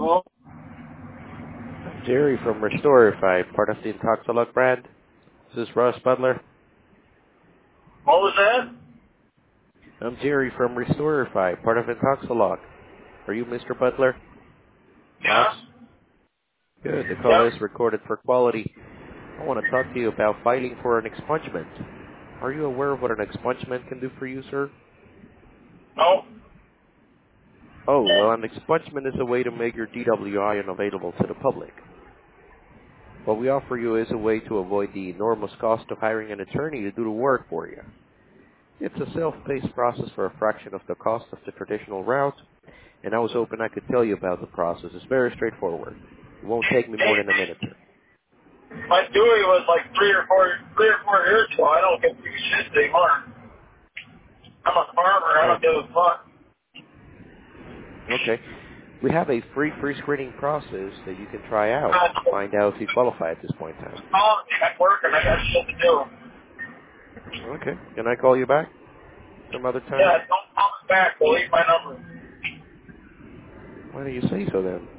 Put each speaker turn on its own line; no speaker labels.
Hello?
I'm Jerry from Restorify, part of the Intoxilog brand. This is Russ Butler.
What was that?
I'm Jerry from Restorify, part of Intoxilog. Are you Mr. Butler? Boss?
Yeah?
Good. The call
Yep.
is recorded for quality. I want to talk to you about filing for an expungement. Are you aware of what an expungement can do for you, sir?
No.
Oh, well, an expungement is a way to make your DWI unavailable to the public. What we offer you is a way to avoid the enormous cost of hiring an attorney to do the work for you. It's a self-paced process for a fraction of the cost of the traditional route, and I was hoping I could tell you about the process. It's very straightforward. It won't take me more
Hey,
than a minute, sir.
my Dewey was like 3 or 4 years ago. I don't get two shit anymore. I'm a farmer. I
Oh,
don't give a fuck.
okay. We have a free pre-screening process that you can try out
I'm
to find out if you qualify at this point in time.
calling you. I'm working. I got shit to do.
Okay. Can I call you back some other time?
Yeah, don't call me back. Delete my number.
Why do you say so then?